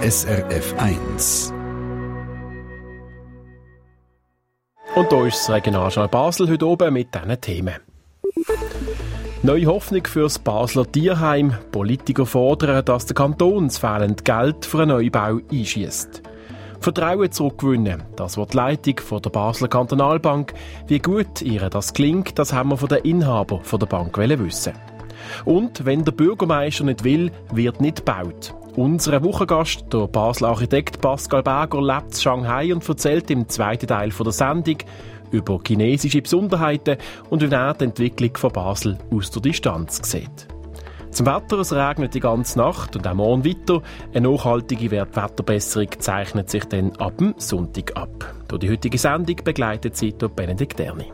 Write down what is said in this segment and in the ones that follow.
SRF 1. Und hier ist das Regionaljournal Basel heute oben mit diesen Themen. Neue Hoffnung für das Basler Tierheim. Politiker fordern, dass der Kanton das fehlende Geld für einen Neubau einschiesst. Vertrauen zurückgewinnen, das wird die Leitung von der Basler Kantonalbank. Wie gut ihr das klingt, das haben wir von den Inhabern der Bank wissen. Und wenn der Bürgermeister nicht will, wird nicht gebaut. Unser Wochengast, der Basler Architekt Pascal Berger, lebt in Shanghai und erzählt im zweiten Teil der Sendung über chinesische Besonderheiten und wie er die Entwicklung von Basel aus der Distanz sieht. Zum Wetter, es regnet die ganze Nacht und auch morgen weiter. Eine nachhaltige Wetterbesserung zeichnet sich dann ab dem Sonntag ab. Durch die heutige Sendung begleitet sie Benedikt Erni.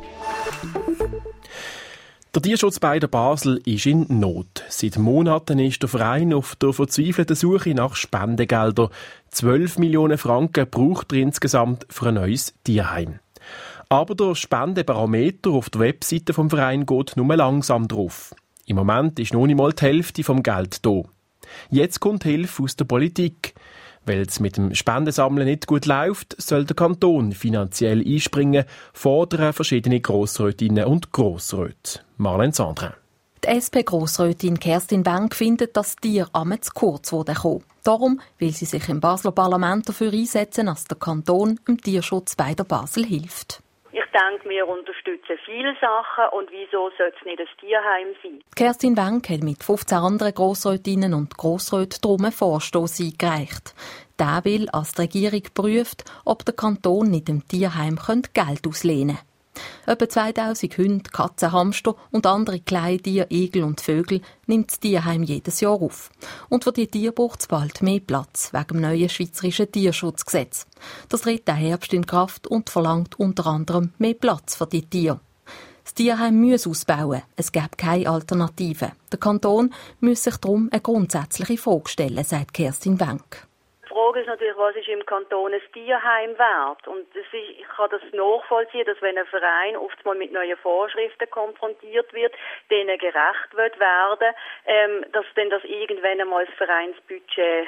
Der Tierschutz bei der Basel ist in Not. Seit Monaten ist der Verein auf der verzweifelten Suche nach Spendengeldern. 12 Millionen Franken braucht er insgesamt für ein neues Tierheim. Aber der Spendenbarometer auf der Webseite vom Verein geht nur langsam drauf. Im Moment ist noch nicht mal die Hälfte vom Geld da. Jetzt kommt Hilfe aus der Politik. Weil es mit dem Spendensammeln nicht gut läuft, soll der Kanton finanziell einspringen, fordern verschiedene Grossrätinnen und Grossräte. Marlene Sandrin. Die SP-Grossrätin Kerstin Wenck findet, dass Tiere einmal zu kurz kommen. Darum will sie sich im Basler Parlament dafür einsetzen, dass der Kanton im Tierschutz bei der Basel hilft. Ich denke, wir unterstützen viele Sachen und wieso soll es nicht ein Tierheim sein? Kerstin Wenck hat mit 15 anderen Grossrätinnen und Grossräten darum einen Vorstoss eingereicht. Der will, als die Regierung prüft, ob der Kanton nicht dem Tierheim Geld auslehnen könnte. Etwa 2000 Hunde, Katzen, Hamster und andere Kleintiere, Igel und Vögel nimmt das Tierheim jedes Jahr auf. Und für die Tiere braucht es bald mehr Platz, wegen dem neuen schweizerischen Tierschutzgesetz. Das tritt im Herbst in Kraft und verlangt unter anderem mehr Platz für die Tiere. Das Tierheim muss ausbauen, es gäbe keine Alternative. Der Kanton muss sich darum eine grundsätzliche Frage stellen, sagt Kerstin Wenck. Die Frage ist natürlich, was ist im Kanton ein Tierheim wert? Und ich kann das nachvollziehen, dass wenn ein Verein oft mal mit neuen Vorschriften konfrontiert wird, denen gerecht wird werden, dass dann das irgendwann einmal das Vereinsbudget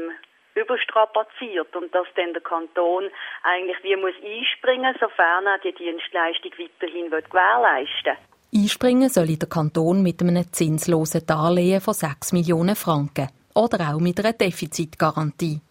überstrapaziert und dass dann der Kanton eigentlich wie muss einspringen, sofern er die Dienstleistung weiterhin gewährleisten will. Einspringen soll der Kanton mit einem zinslosen Darlehen von 6 Millionen Franken oder auch mit einer Defizitgarantie.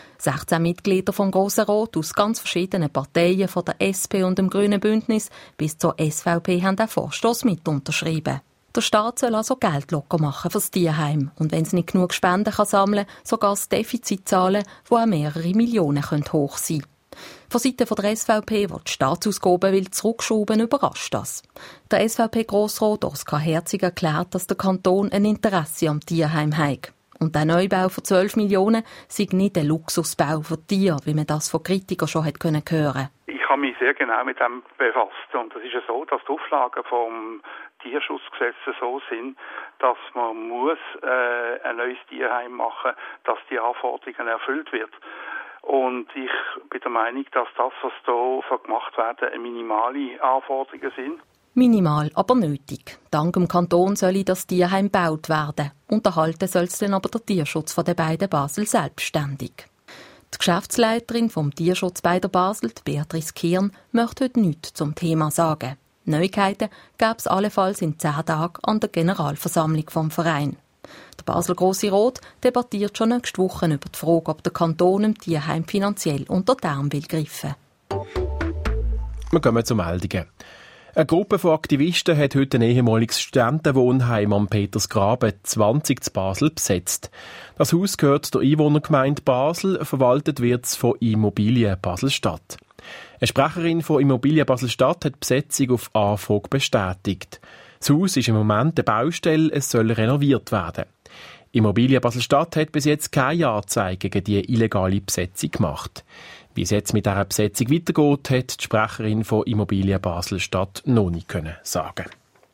16 Mitglieder vom Grossen Rat aus ganz verschiedenen Parteien, von der SP und dem Grünen Bündnis bis zur SVP, haben den Vorstoss mit unterschrieben. Der Staat soll also Geld locker machen fürs Tierheim und wenn es nicht genug Spenden kann sammeln, sogar das Defizit zahlen, wo auch mehrere Millionen hoch sein können. Von Seiten der SVP, die die Staatsausgaben will zurückschrauben, überrascht das. Der SVP-Grossrat Oskar Herzig erklärt, dass der Kanton ein Interesse am Tierheim hat. Und der Neubau von 12 Millionen sei nicht ein Luxusbau für Tiere, wie man das von Kritikern schon hat hören können. Ich habe mich sehr genau mit dem befasst. Und es ist ja so, dass die Auflagen vom Tierschutzgesetz so sind, dass man muss ein neues Tierheim machen, dass die Anforderungen erfüllt wird. Und ich bin der Meinung, dass das, was hier gemacht werden, minimale Anforderungen sind. Minimal, aber nötig. Dank dem Kanton soll das Tierheim gebaut werden. Unterhalten soll es dann aber der Tierschutz von den beiden Basel selbstständig. Die Geschäftsleiterin vom Tierschutz bei der Basel, Beatrice Kirn, möchte heute nichts zum Thema sagen. Neuigkeiten gäbe es allenfalls in 10 Tagen an der Generalversammlung vom Verein. Der Basler Grosse Rat debattiert schon nächste Woche über die Frage, ob der Kanton im Tierheim finanziell unter die Arme will greifen. Wir kommen zu Meldungen. Eine Gruppe von Aktivisten hat heute ein ehemaliges Studentenwohnheim am Petersgraben 20 zu Basel besetzt. Das Haus gehört der Einwohnergemeinde Basel, verwaltet wird es von Immobilien Basel-Stadt. Eine Sprecherin von Immobilien Basel-Stadt hat die Besetzung auf Anfrage bestätigt. Das Haus ist im Moment eine Baustelle, es soll renoviert werden. Immobilien Basel-Stadt hat bis jetzt keine Anzeige gegen die illegale Besetzung gemacht. Wie es jetzt mit dieser Besetzung weitergeht, hat die Sprecherin von Immobilien Basel-Stadt noch nicht sagen.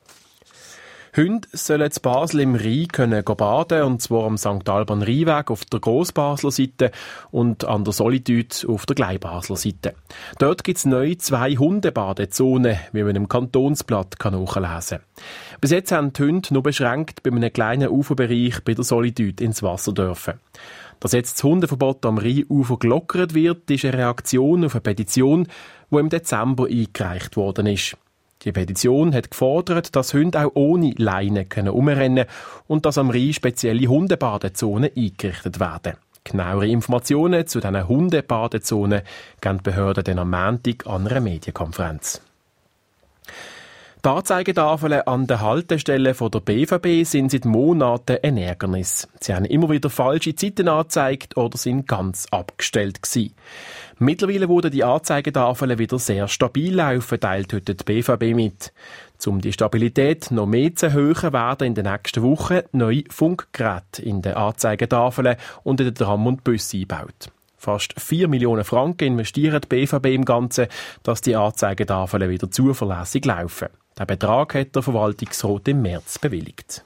Hunde sollen in Basel im Rhein baden, und zwar am St. Alban Rheinweg auf der Grossbasler Seite und an der Solitude auf der Kleinbasler Seite. Dort gibt es neu 2 Hundebadezonen, wie man im Kantonsblatt nachlesen kann. Bis jetzt haben die Hunde nur beschränkt bei einem kleinen Uferbereich bei der Solitude ins Wasser dürfen. Dass jetzt das Hundeverbot am Rheinufer gelockert wird, ist eine Reaktion auf eine Petition, die im Dezember eingereicht worden ist. Die Petition hat gefordert, dass Hunde auch ohne Leine herumrennen können und dass am Rhein spezielle Hundebadezonen eingerichtet werden. Genauere Informationen zu diesen Hundebadezonen geben die Behörden dann am Montag an einer Medienkonferenz. Die Anzeigetafeln an den Haltestellen der BVB sind seit Monaten ein Ärgernis. Sie haben immer wieder falsche Zeiten angezeigt oder sind ganz abgestellt gewesen. Mittlerweile wurden die Anzeigetafeln wieder sehr stabil laufen, teilt heute die BVB mit. Um die Stabilität noch mehr zu erhöhen, werden in den nächsten Wochen neue Funkgeräte in den Anzeigetafeln und in den Tram und Bussen eingebaut. Fast 4 Millionen Franken investieren die BVB im Ganzen, dass die Anzeigetafeln wieder zuverlässig laufen. Den Betrag hat der Verwaltungsrat im März bewilligt.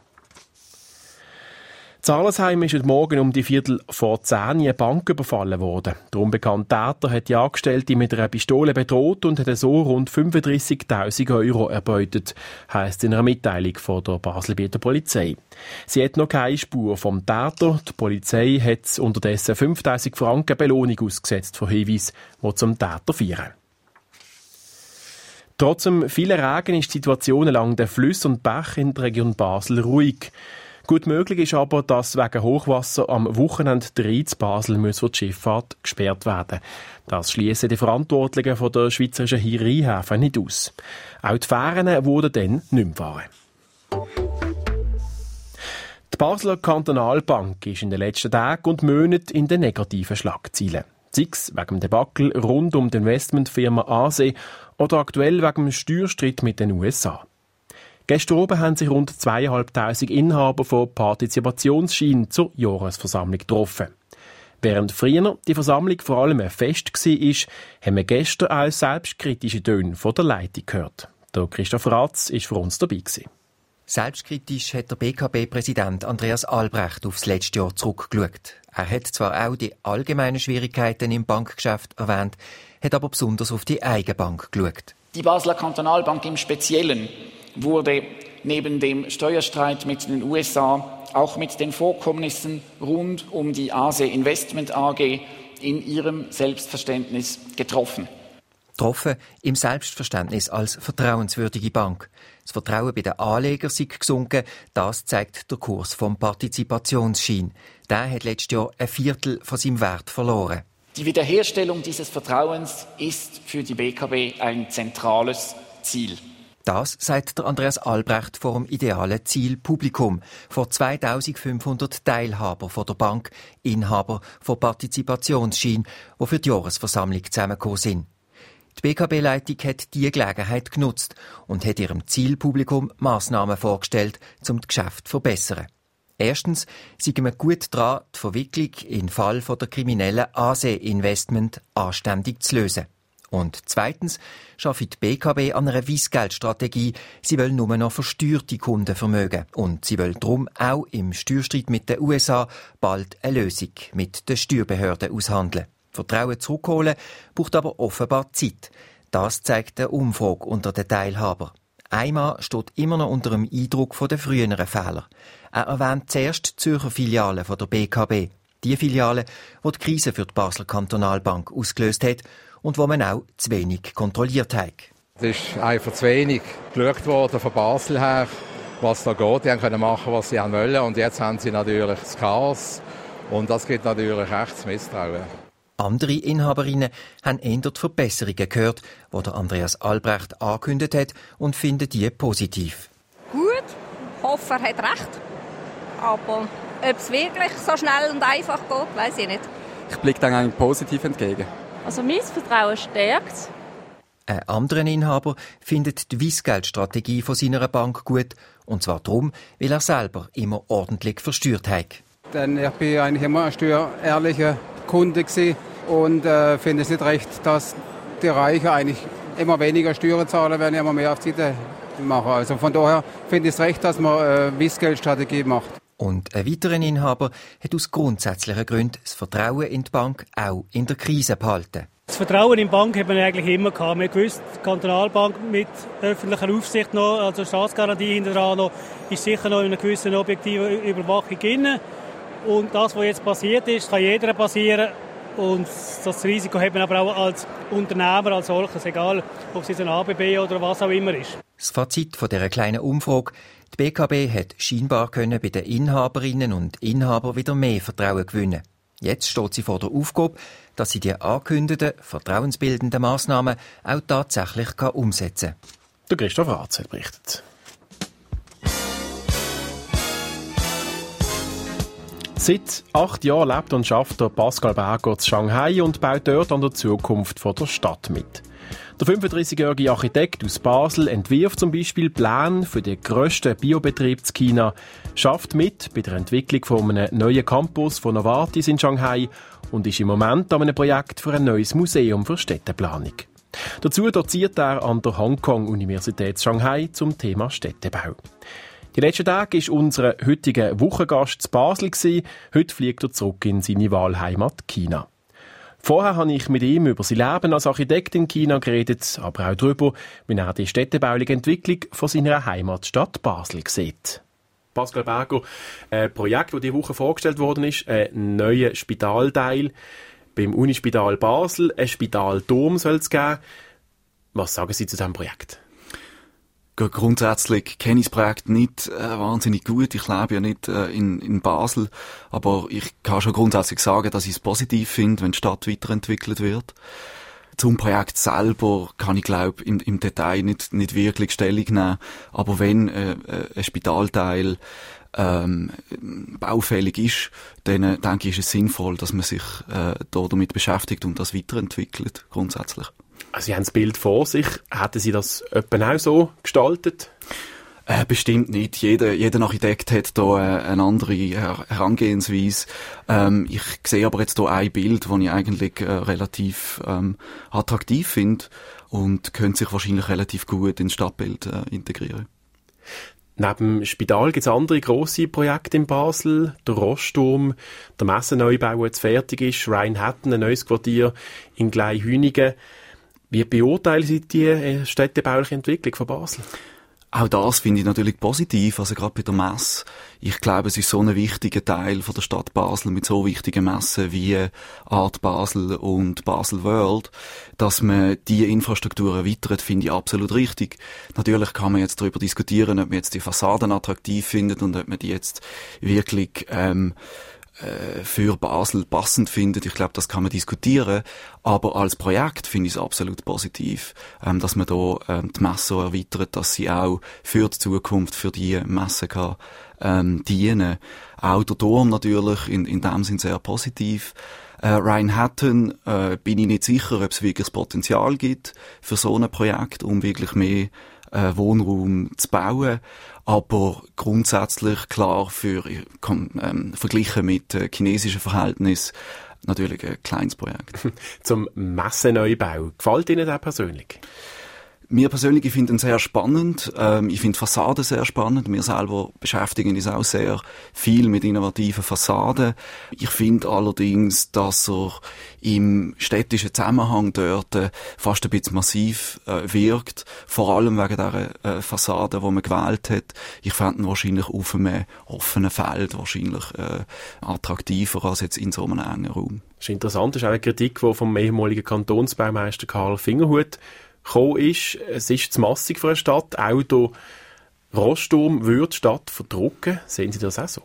In Arlesheim ist heute Morgen um die 9:45 eine Bank überfallen worden. Der unbekannte Täter hat die Angestellte mit einer Pistole bedroht und hat so rund 35.000 € erbeutet, heisst in einer Mitteilung von der Baselbieter Polizei. Sie hat noch keine Spur vom Täter. Die Polizei hat unterdessen 5.000 Franken Belohnung ausgesetzt für Hinweise, die zum Täter führen. Trotz dem vielen Regen ist die Situation entlang der Flüsse und Bäche in der Region Basel ruhig. Gut möglich ist aber, dass wegen Hochwasser am Wochenende der Rhein zu Basel für die Schifffahrt gesperrt werden. Das schliessen die Verantwortlichen von der schweizerischen Rheinhäfen nicht aus. Auch die Fähren wurden dann nicht mehr fahren. Die Basler Kantonalbank ist in den letzten Tagen und Monaten in den negativen Schlagzeilen. Sei es wegen dem Debakel rund um die Investmentfirma ASE oder aktuell wegen dem Steuerstreit mit den USA. Gestern oben haben sich rund 2'500 Inhaber von Partizipationsscheinen zur Jahresversammlung getroffen. Während früher die Versammlung vor allem ein Fest war, haben wir gestern auch selbstkritische Töne von der Leitung gehört. Der Christoph Ratz war für uns dabei gewesen. Selbstkritisch hat der BKB-Präsident Andreas Albrecht aufs letzte Jahr zurückgeschaut. Er hat zwar auch die allgemeinen Schwierigkeiten im Bankgeschäft erwähnt, hat aber besonders auf die Eigenbank geschaut. Die Basler Kantonalbank im Speziellen wurde neben dem Steuerstreit mit den USA auch mit den Vorkommnissen rund um die ASE Investment AG in ihrem Selbstverständnis getroffen. Getroffen im Selbstverständnis als vertrauenswürdige Bank. Das Vertrauen bei den Anlegern sei gesunken, das zeigt der Kurs vom Partizipationsschein. Der hat letztes Jahr 1/4 von seinem Wert verloren. Die Wiederherstellung dieses Vertrauens ist für die BKB ein zentrales Ziel. Das sagt der Andreas Albrecht vor dem idealen Zielpublikum, vor 2500 Teilhaber von der Bank, Inhaber von Partizipationsschein, die für die Jahresversammlung zusammengekommen sind. Die BKB-Leitung hat diese Gelegenheit genutzt und hat ihrem Zielpublikum Massnahmen vorgestellt, um das Geschäft zu verbessern. Erstens sind wir gut dran, die Verwicklung im Fall der kriminellen ASE-Investment anständig zu lösen. Und zweitens arbeitet die BKB an einer Weissgeldstrategie. Sie will nur noch versteuerte Kunden vermögen. Und sie will darum auch im Steuerstreit mit den USA bald eine Lösung mit den Steuerbehörden aushandeln. Vertrauen zurückholen braucht aber offenbar Zeit. Das zeigt eine Umfrage unter den Teilhabern. Ein Mann steht immer noch unter dem Eindruck der früheren Fehler. Er erwähnt zuerst die Zürcher Filiale der BKB. Die Filiale, die die Krise für die Basler Kantonalbank ausgelöst hat und wo man auch zu wenig kontrolliert hat. Es ist einfach zu wenig geschaut worden von Basel her, was da geht. Die können machen, was sie wollen. Und jetzt haben sie natürlich das Chaos. Und das gibt natürlich echtes Misstrauen. Andere Inhaberinnen haben eher die Verbesserungen gehört, die der Andreas Albrecht angekündigt hat, und finden die positiv. Gut, hoffe, er hat recht. Aber ob es wirklich so schnell und einfach geht, weiss ich nicht. Ich blicke dann eigentlich positiv entgegen. Also mein Vertrauen stärkt. Ein anderer Inhaber findet die Weissgeldstrategie von seiner Bank gut. Und zwar darum, weil er selber immer ordentlich versteuert hat. Denn ich bin eigentlich immer ein steuerehrlicher Kunde gewesen und finde es nicht recht, dass die Reichen eigentlich immer weniger Steuern zahlen, wenn ich immer mehr auf die Seite mache. Also von daher finde ich es recht, dass man eine Weissgeldstrategie macht. Und ein weiterer Inhaber hat aus grundsätzlichen Gründen das Vertrauen in die Bank auch in der Krise behalten. Das Vertrauen in die Bank hat man eigentlich immer gehabt. Man gewusst, die Kantonalbank mit öffentlicher Aufsicht noch, also Staatsgarantie hinterher noch, ist sicher noch in einer gewissen objektiven Überwachung drin. Und das, was jetzt passiert ist, kann jedem passieren. Und das Risiko hat man aber auch als Unternehmer, als solches, egal ob es jetzt ein ABB oder was auch immer ist. Das Fazit von dieser kleinen Umfrage: Die BKB hat scheinbar bei den Inhaberinnen und Inhabern wieder mehr Vertrauen gewinnen. Jetzt steht sie vor der Aufgabe, dass sie die angekündigten, vertrauensbildenden Massnahmen auch tatsächlich umsetzen kann. Der Christoph Ratzl berichtet. Seit 8 Jahren lebt und schafft der Pascal Berger in Shanghai und baut dort an der Zukunft der Stadt mit. Der 35-jährige Architekt aus Basel entwirft zum Beispiel Pläne für den grössten Biobetrieb in China, schafft mit bei der Entwicklung von einem neuen Campus von Novartis in Shanghai und ist im Moment an einem Projekt für ein neues Museum für Städteplanung. Dazu doziert er an der Hongkong-Universität Shanghai zum Thema Städtebau. Die letzten Tage war unser heutiger Wochengast zu Basel. Heute fliegt er zurück in seine Wahlheimat China. Vorher habe ich mit ihm über sein Leben als Architekt in China geredet, aber auch darüber, wie er die städtebauliche Entwicklung von seiner Heimatstadt Basel sieht. Pascal Berger, ein Projekt, das diese Woche vorgestellt worden ist, ein neuer Spitalteil beim Unispital Basel, ein Spitaldom soll es geben. Was sagen Sie zu diesem Projekt? Grundsätzlich kenne ich das Projekt nicht wahnsinnig gut. Ich lebe ja nicht in Basel, aber ich kann schon grundsätzlich sagen, dass ich es positiv finde, wenn die Stadt weiterentwickelt wird. Zum Projekt selber kann ich, glaube im Detail nicht wirklich Stellung nehmen. Aber wenn ein Spitalteil baufällig ist, dann denke ich, ist es sinnvoll, dass man sich damit beschäftigt und das weiterentwickelt, grundsätzlich. Also Sie haben das Bild vor sich. Hätten Sie das etwa auch so gestaltet? Bestimmt nicht. Jeder Architekt hat da eine andere Herangehensweise. Ich sehe aber jetzt hier ein Bild, das ich eigentlich relativ attraktiv finde und könnte sich wahrscheinlich relativ gut ins Stadtbild integrieren. Neben dem Spital gibt es andere grosse Projekte in Basel. Der Rostturm, der Messeneubau, der jetzt fertig ist, Rheinhattan, ein neues Quartier in Glei-Hünigen. Wie beurteilen Sie die städtebauliche Entwicklung von Basel? Auch das finde ich natürlich positiv, also gerade bei der Messe. Ich glaube, es ist so ein wichtiger Teil von der Stadt Basel mit so wichtigen Messen wie Art Basel und Basel World, dass man diese Infrastruktur erweitert, finde ich absolut richtig. Natürlich kann man jetzt darüber diskutieren, ob man jetzt die Fassaden attraktiv findet und ob man die jetzt wirklich für Basel passend findet. Ich glaube, das kann man diskutieren. Aber als Projekt finde ich es absolut positiv, dass man da die Messe so erweitert, dass sie auch für die Zukunft, für die Messe kann dienen. Auch der Turm natürlich in dem Sinn sehr positiv. Rheinhattan bin ich nicht sicher, ob es wirklich das Potenzial gibt für so ein Projekt, um wirklich mehr Wohnraum zu bauen. Aber grundsätzlich klar verglichen mit chinesischen Verhältnissen natürlich ein kleines Projekt. Zum Messeneubau. Gefällt Ihnen das persönlich? Mir persönlich, ich finde ihn sehr spannend. Ich finde Fassaden sehr spannend. Wir selber beschäftigen uns auch sehr viel mit innovativen Fassaden. Ich finde allerdings, dass er im städtischen Zusammenhang dort fast ein bisschen massiv wirkt. Vor allem wegen dieser Fassade, die man gewählt hat. Ich fände ihn wahrscheinlich auf einem offenen Feld wahrscheinlich attraktiver als jetzt in so einem engen Raum. Das ist interessant. Das ist auch eine Kritik, die vom ehemaligen Kantonsbaumeister Karl Fingerhut gekommen ist. Es ist zu massig für eine Stadt. Auch der Rostturm würde die Stadt verdrücken. Sehen Sie das auch so?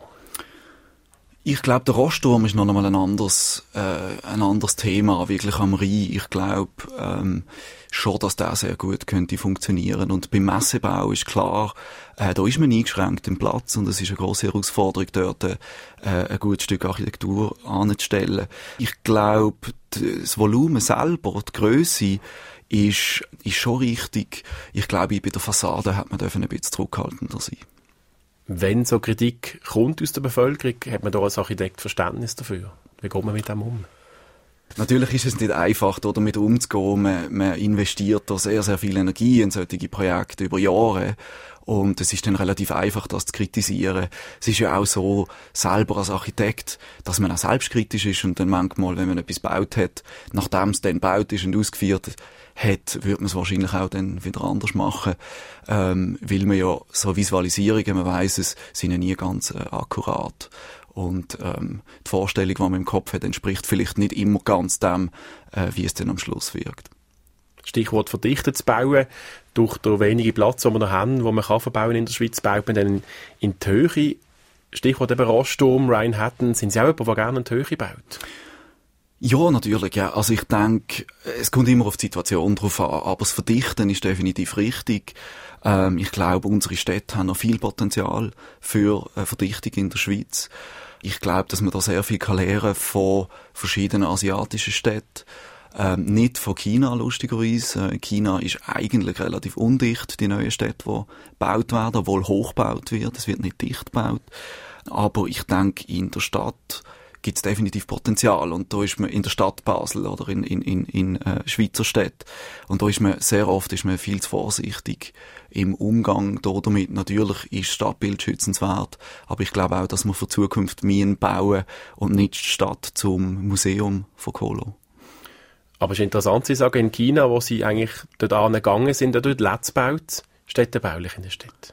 Ich glaube, der Rostturm ist noch einmal ein anderes Thema, wirklich am Rhein. Ich glaube schon, dass der sehr gut könnte funktionieren. Und beim Messebau ist klar, da ist man eingeschränkt im Platz und es ist eine grosse Herausforderung, dort ein gutes Stück Architektur anzustellen. Ich glaube, das Volumen selber, die Grösse, ist schon richtig. Ich glaube, bei der Fassade hat man ein bisschen zurückhaltender sein. Wenn so Kritik kommt aus der Bevölkerung, hat man da als Architekt Verständnis dafür? Wie geht man mit dem um? Natürlich ist es nicht einfach, damit umzugehen. Man investiert da sehr, sehr viel Energie in solche Projekte über Jahre. Und es ist dann relativ einfach, das zu kritisieren. Es ist ja auch so, selber als Architekt, dass man auch selbstkritisch ist und dann manchmal, wenn man etwas gebaut hat, nachdem es dann gebaut ist und ausgeführt hat, würde man es wahrscheinlich auch dann wieder anders machen. Weil man ja so Visualisierungen, man weiss es, sind ja nie ganz akkurat. Und die Vorstellung, die man im Kopf hat, entspricht vielleicht nicht immer ganz dem, wie es dann am Schluss wirkt. Stichwort verdichtet zu bauen. Durch den wenigen Platz, den wir noch haben, wo man kann verbauen in der Schweiz, baut man dann in die Höhe. Stichwort eben Rosturm, Rheinhatten. Sind Sie auch jemand, der gerne in die Höhe baut? Ja, natürlich, ja. Also ich denke, es kommt immer auf die Situation drauf an, aber das Verdichten ist definitiv richtig. Ich glaube, unsere Städte haben noch viel Potenzial für Verdichtung in der Schweiz. Ich glaube, dass man da sehr viel lernen kann von verschiedenen asiatischen Städten. Nicht von China, lustigerweise. China ist eigentlich relativ undicht, die neuen Städte, die gebaut werden, obwohl hochgebaut wird. Es wird nicht dicht gebaut. Aber ich denke, in der Stadt gibt es definitiv Potenzial. Und da ist man in der Stadt Basel oder in Schweizer Städten. Und da ist man sehr oft viel zu vorsichtig im Umgang damit. Natürlich ist das Stadtbild schützenswert, aber ich glaube auch, dass wir für Zukunft Minen bauen und nicht die Stadt zum Museum von Kolo. Aber es ist interessant, Sie sagen, in China, wo Sie eigentlich dort angegangen sind, dort Lätz baut, städtebaulich in der Stadt.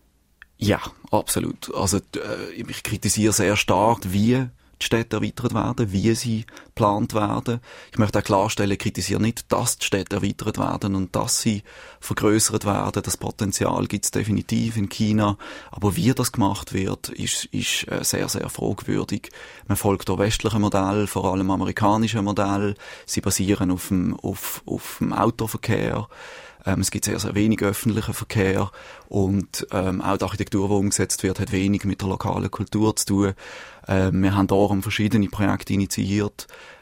Ja, absolut. Also ich kritisiere sehr stark, wie die Städte erweitert werden, wie sie geplant werden. Ich möchte auch klarstellen, ich kritisiere nicht, dass die Städte erweitert werden und dass sie vergrößert werden. Das Potenzial gibt es definitiv in China. Aber wie das gemacht wird, ist sehr, sehr fragwürdig. Man folgt hier westlichen Modell, vor allem amerikanischen Modell. Sie basieren auf dem Autoverkehr. Es gibt sehr, sehr wenig öffentlichen Verkehr und auch die Architektur, die umgesetzt wird, hat wenig mit der lokalen Kultur zu tun. Wir haben darum verschiedene Projekte initiiert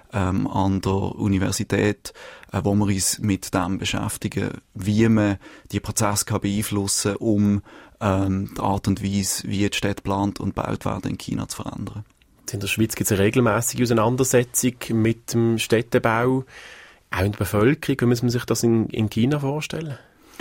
an der Universität, wo wir uns mit dem beschäftigen, wie man die Prozesse beeinflussen kann, um die Art und Weise, wie die Städte geplant und gebaut werden, in China zu verändern. In der Schweiz gibt es eine regelmäßige Auseinandersetzung mit dem Städtebau. Auch in der Bevölkerung, wie muss man sich das in China vorstellen?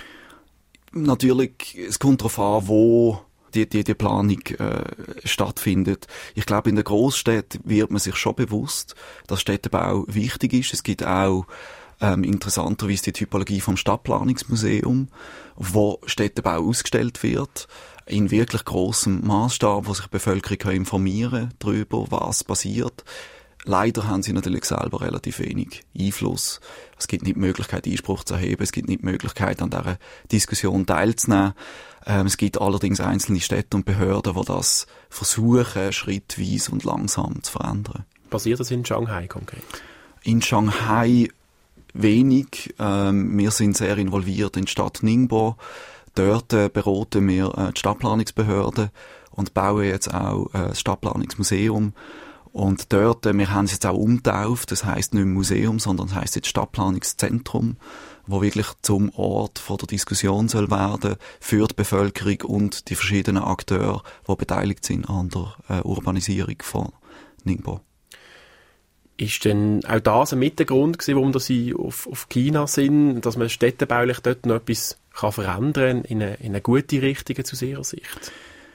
Natürlich, es kommt darauf an, wo die Planung stattfindet. Ich glaube, in den Großstädten wird man sich schon bewusst, dass Städtebau wichtig ist. Es gibt auch interessanterweise die Typologie vom Stadtplanungsmuseum, wo Städtebau ausgestellt wird, in wirklich grossem Maßstab, wo sich die Bevölkerung informieren kann darüber, was passiert. Leider haben sie natürlich selber relativ wenig Einfluss. Es gibt nicht die Möglichkeit, Einspruch zu erheben. Es gibt nicht die Möglichkeit, an dieser Diskussion teilzunehmen. Es gibt allerdings einzelne Städte und Behörden, die das versuchen, schrittweise und langsam zu verändern. Passiert das in Shanghai konkret? In Shanghai wenig. Wir sind sehr involviert in die Stadt Ningbo. Dort beraten wir die Stadtplanungsbehörde und bauen jetzt auch das Stadtplanungsmuseum. Und dort, wir haben es jetzt auch umgetauft, das heisst nicht Museum, sondern das heisst jetzt Stadtplanungszentrum, wo wirklich zum Ort von der Diskussion soll werden für die Bevölkerung und die verschiedenen Akteure, die beteiligt sind an der Urbanisierung von Ningbo. Ist denn auch das ein Mitgrund gewesen, warum Sie auf China sind, dass man städtebaulich dort noch etwas verändern kann in eine gute Richtung aus Ihrer Sicht?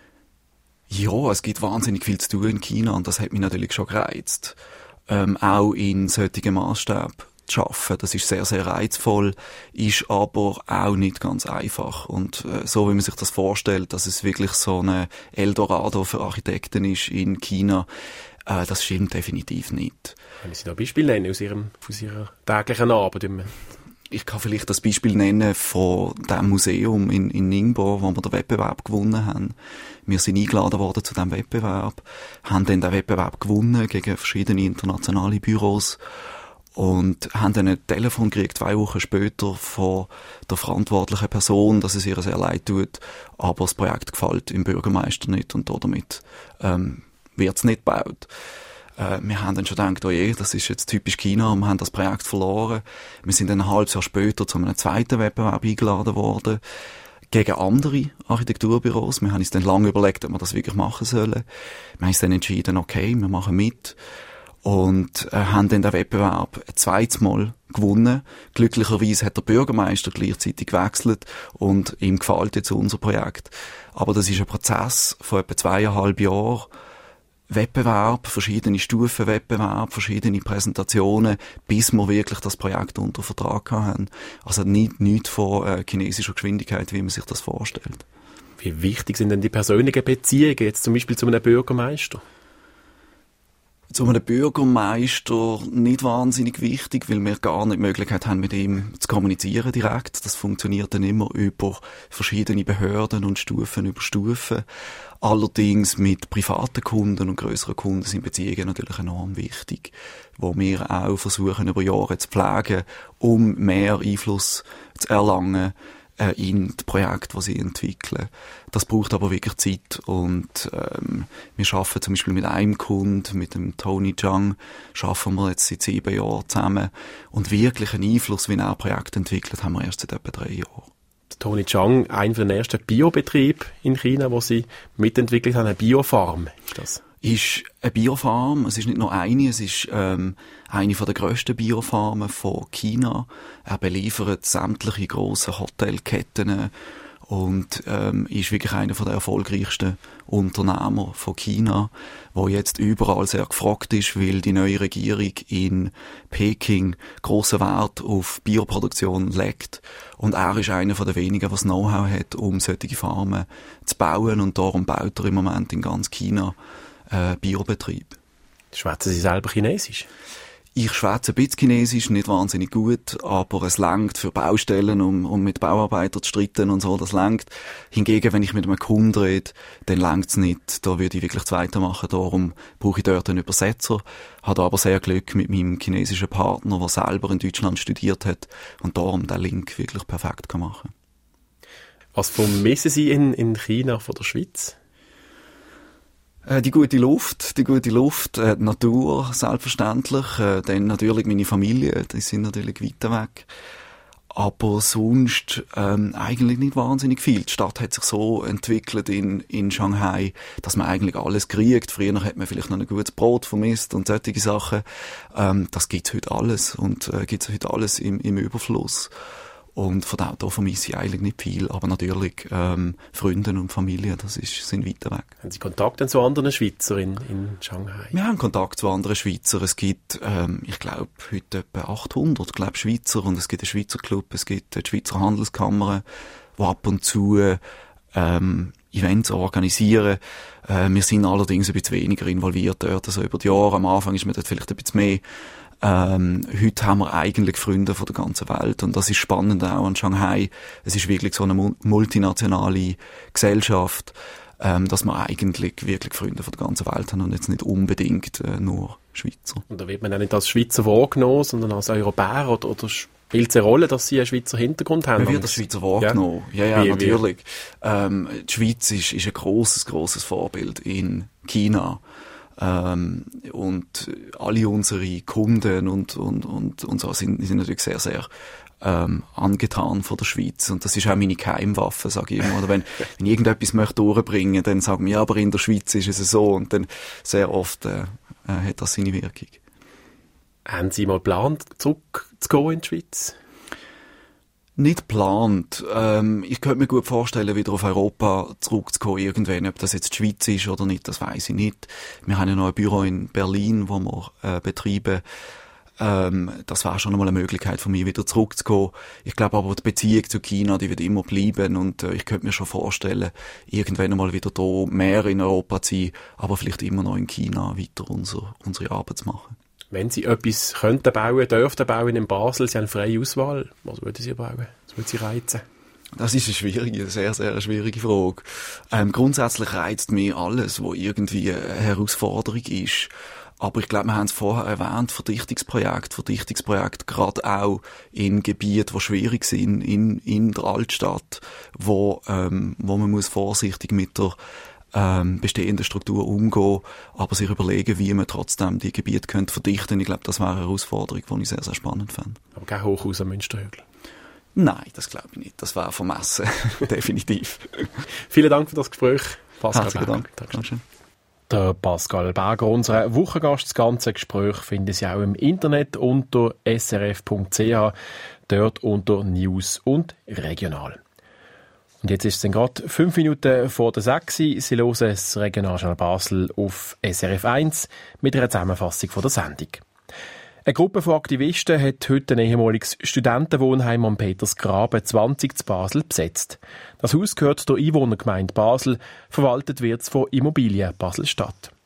Ja, es gibt wahnsinnig viel zu tun in China und das hat mich natürlich schon gereizt. Auch in solchen Maßstäben zu arbeiten, das ist sehr, sehr reizvoll, ist aber auch nicht ganz einfach. Und so wie man sich das vorstellt, dass es wirklich so ein Eldorado für Architekten ist in China, das stimmt definitiv nicht. Können Sie da ein Beispiel nennen aus Ihrer täglichen Arbeit? Ich kann vielleicht das Beispiel nennen von dem Museum in Ningbo, wo wir den Wettbewerb gewonnen haben. Wir sind eingeladen worden zu diesem Wettbewerb, haben dann den Wettbewerb gewonnen gegen verschiedene internationale Büros und haben dann ein Telefon gekriegt, 2 Wochen später, von der verantwortlichen Person, dass es ihr sehr leid tut, aber das Projekt gefällt dem Bürgermeister nicht und damit wird es nicht gebaut. Wir haben dann schon gedacht, oh je, das ist jetzt typisch China, und wir haben das Projekt verloren. Wir sind dann ein halbes Jahr später zu einem zweiten Wettbewerb eingeladen worden, gegen andere Architekturbüros. Wir haben uns dann lange überlegt, ob wir das wirklich machen sollen. Wir haben uns dann entschieden, okay, wir machen mit. Und haben dann den Wettbewerb ein zweites Mal gewonnen. Glücklicherweise hat der Bürgermeister gleichzeitig gewechselt und ihm gefällt jetzt unser Projekt. Aber das ist ein Prozess von etwa 2,5 Jahren. Wettbewerb, verschiedene Stufen Wettbewerb, verschiedene Präsentationen, bis wir wirklich das Projekt unter Vertrag haben. Also nicht von chinesischer Geschwindigkeit, wie man sich das vorstellt. Wie wichtig sind denn die persönlichen Beziehungen jetzt zum Beispiel zu einem Bürgermeister? Zu einem Bürgermeister nicht wahnsinnig wichtig, weil wir gar nicht die Möglichkeit haben, mit ihm zu kommunizieren direkt. Das funktioniert dann immer über verschiedene Behörden und Stufen über Stufen. Allerdings mit privaten Kunden und grösseren Kunden sind Beziehungen natürlich enorm wichtig, wo wir auch versuchen, über Jahre zu pflegen, um mehr Einfluss zu erlangen in die Projekte, die sie entwickeln. Das braucht aber wirklich Zeit und wir arbeiten zum Beispiel mit einem Kunden, mit dem Tony Zhang, arbeiten wir jetzt seit 7 Jahren zusammen und wirklich einen Einfluss, wie er Projekte entwickelt, haben wir erst seit etwa 3 Jahren. Tony Zhang, einer der ersten Biobetriebe in China, wo sie mitentwickelt haben, eine Biofarm. Ist das? Ist eine Biofarm. Es ist nicht nur eine, es ist eine der grössten Biofarmen von China. Er beliefert sämtliche grossen Hotelketten und ist wirklich einer der erfolgreichsten Unternehmer von China, wo jetzt überall sehr gefragt ist, weil die neue Regierung in Peking grossen Wert auf Bioproduktion legt. Und er ist einer der wenigen, der das Know-how hat, um solche Farmen zu bauen. Und darum baut er im Moment in ganz China Biobetrieb. Schwätzen Sie selber Chinesisch? Ich schwätze ein bisschen Chinesisch, nicht wahnsinnig gut, aber es langt für Baustellen, um mit Bauarbeitern zu streiten und so, das langt. Hingegen, wenn ich mit einem Kunden rede, dann langt's nicht. Da würde ich wirklich das weitermachen, darum brauche ich dort einen Übersetzer. Habe aber sehr Glück mit meinem chinesischen Partner, der selber in Deutschland studiert hat und darum den Link wirklich perfekt machen kann. Was vermissen Sie in China von der Schweiz? Die gute Luft, die Natur, selbstverständlich, dann natürlich meine Familie, die sind natürlich weiter weg. Aber sonst eigentlich nicht wahnsinnig viel. Die Stadt hat sich so entwickelt in Shanghai, dass man eigentlich alles kriegt. Früher hat man vielleicht noch ein gutes Brot vermisst und solche Sachen. Das gibt's heute alles und gibt's heute alles im Überfluss. Und von da vermisse ich eigentlich nicht viel. Aber natürlich, Freunde und Familie, sind weiter weg. Haben Sie Kontakt zu anderen Schweizern in Shanghai? Wir haben Kontakt zu anderen Schweizern. Es gibt, ich glaube, heute etwa 800, Schweizer. Und es gibt einen Schweizer Club, es gibt die Schweizer Handelskammer, die ab und zu Events organisieren. Wir sind allerdings ein bisschen weniger involviert dort. Also über die Jahre, am Anfang ist man dort vielleicht ein bisschen mehr. Heute haben wir eigentlich Freunde von der ganzen Welt und das ist spannend auch an Shanghai. Es ist wirklich so eine multinationale Gesellschaft, dass wir eigentlich wirklich Freunde von der ganzen Welt haben und jetzt nicht unbedingt nur Schweizer. Und da wird man auch nicht als Schweizer wahrgenommen, sondern als Europäer oder spielt es eine Rolle, dass Sie einen Schweizer Hintergrund haben? Man wird als Schweizer wahrgenommen. Ja, natürlich. Die Schweiz ist ein grosses Vorbild in China. Und alle unsere Kunden und so sind natürlich sehr, sehr angetan von der Schweiz. Und das ist auch meine Geheimwaffe, sage ich immer. Oder wenn ich irgendetwas möchte durchbringen, dann sagen wir, ja, aber in der Schweiz ist es so. Und dann sehr oft hat das seine Wirkung. Haben Sie mal geplant, zurückzugehen in die Schweiz? Nicht geplant. Ich könnte mir gut vorstellen, wieder auf Europa zurückzukommen irgendwann. Ob das jetzt die Schweiz ist oder nicht, das weiss ich nicht. Wir haben ja noch ein Büro in Berlin, wo wir betreiben. Das wäre schon einmal eine Möglichkeit für mich, wieder zurückzukommen. Ich glaube aber, die Beziehung zu China, die wird immer bleiben und ich könnte mir schon vorstellen, irgendwann einmal wieder da mehr in Europa zu sein, aber vielleicht immer noch in China weiter unsere Arbeit zu machen. Wenn Sie etwas dürften bauen in Basel, Sie haben freie Auswahl, was würden Sie bauen? Was würde Sie reizen? Das ist eine sehr, sehr schwierige Frage. Grundsätzlich reizt mich alles, was irgendwie eine Herausforderung ist. Aber ich glaube, wir haben es vorher erwähnt, Verdichtungsprojekt gerade auch in Gebieten, die schwierig sind, in der Altstadt, wo man muss vorsichtig mit der bestehende Struktur umgehen, aber sich überlegen, wie man trotzdem die Gebiete könnte verdichten. Ich glaube, das wäre eine Herausforderung, die ich sehr, sehr spannend fände. Aber kein Hochhaus am Münsterhügel? Nein, das glaube ich nicht. Das wäre vermessen. Definitiv. Vielen Dank für das Gespräch, Pascal Herzlichen Berger. Dank. Dankeschön. Der Pascal Berger, unser Wochengast. Das ganze Gespräch finden Sie auch im Internet unter srf.ch, dort unter News und Regional. Und jetzt ist es dann gerade 5 Minuten vor der 6. Sie hören das Regionaljournal Basel auf SRF 1 mit einer Zusammenfassung von der Sendung. Eine Gruppe von Aktivisten hat heute ein ehemaliges Studentenwohnheim am Petersgraben 20 zu Basel besetzt. Das Haus gehört der Einwohnergemeinde Basel, verwaltet wird es von Immobilien Basel-Stadt.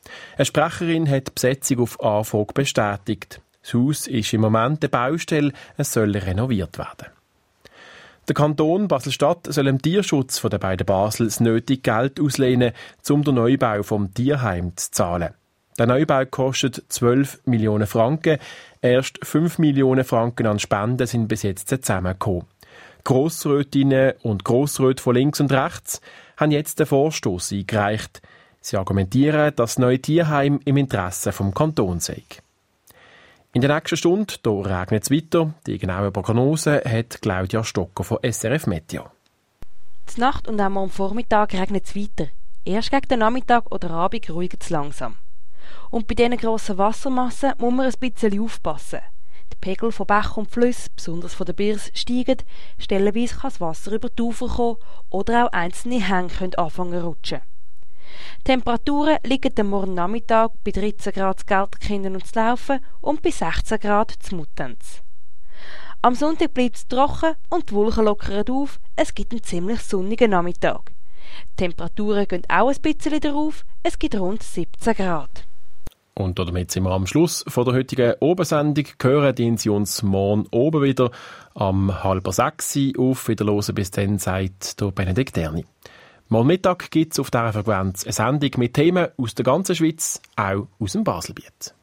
Eine Sprecherin hat die Besetzung auf Anfrage bestätigt. Das Haus ist im Moment eine Baustelle, es soll renoviert werden. Der Kanton Basel-Stadt soll im Tierschutz der beiden Basel das nötige Geld auslehnen, um den Neubau vom Tierheim zu zahlen. Der Neubau kostet 12 Millionen Franken. Erst 5 Millionen Franken an Spenden sind bis jetzt zusammengekommen. Grossrätinnen und Grossräte von links und rechts haben jetzt den Vorstoss eingereicht. Sie argumentieren, dass das neue Tierheim im Interesse vom Kanton sei. In der nächsten Stunde regnet es weiter. Die genaue Prognose hat Claudia Stocker von SRF Meteo. Die Nacht und auch am Vormittag regnet es weiter. Erst gegen den Nachmittag oder Abend ruhigt es langsam. Und bei diesen grossen Wassermassen muss man ein bisschen aufpassen. Die Pegel von Bächen und Flüssen, besonders von der Birs, steigen. Stellenweise kann das Wasser über die Ufer kommen oder auch einzelne Hänge können anfangen zu rutschen. Die Temperaturen liegen am morgen Nachmittag bei 13 Grad zu Gelterkinden und zu Laufen und bei 16 Grad zu Muttenz. Am Sonntag bleibt es trocken und die Wolken lockern auf. Es gibt einen ziemlich sonnigen Nachmittag. Die Temperaturen gehen auch ein bisschen darauf. Es gibt rund 17 Grad. Und damit sind wir am Schluss von der heutigen Obersendung. Hören Sie uns morgen oben wieder am 5:30 auf. Wieder hören, bis dann, sagt der Benedikt Erni. Morgen Mittag gibt es auf dieser Frequenz eine Sendung mit Themen aus der ganzen Schweiz, auch aus dem Baselbiet.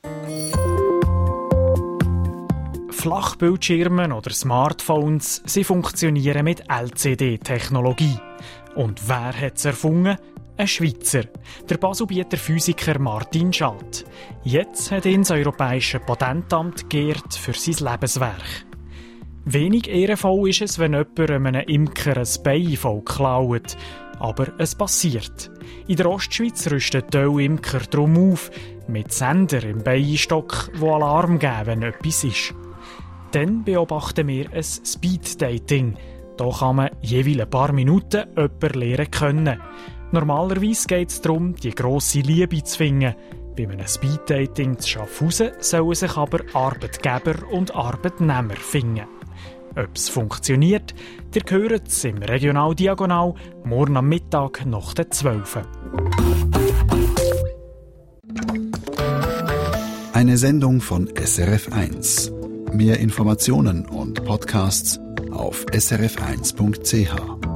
Flachbildschirme oder Smartphones, sie funktionieren mit LCD-Technologie. Und wer hat es erfunden? Ein Schweizer, der Baselbieter Physiker Martin Schalt. Jetzt hat ihn das Europäische Patentamt geehrt für sein Lebenswerk. Wenig ehrenvoll ist es, wenn jemand einem Imker ein Bein voll klaut. Aber es passiert. In der Ostschweiz rüsten die Imker darum auf, mit Sender im Bienenstock, die Alarm geben, wenn etwas ist. Dann beobachten wir ein Speed-Dating. Da kann man jeweils ein paar Minuten jemanden lernen können. Normalerweise geht es darum, die grosse Liebe zu finden. Bei einem Speed-Dating zu Schaffhausen sollen sich aber Arbeitgeber und Arbeitnehmer finden. Ob es funktioniert, ihr hört es im Regional Diagonal morgen am Mittag nach der 12. Eine Sendung von SRF1. Mehr Informationen und Podcasts auf srf1.ch.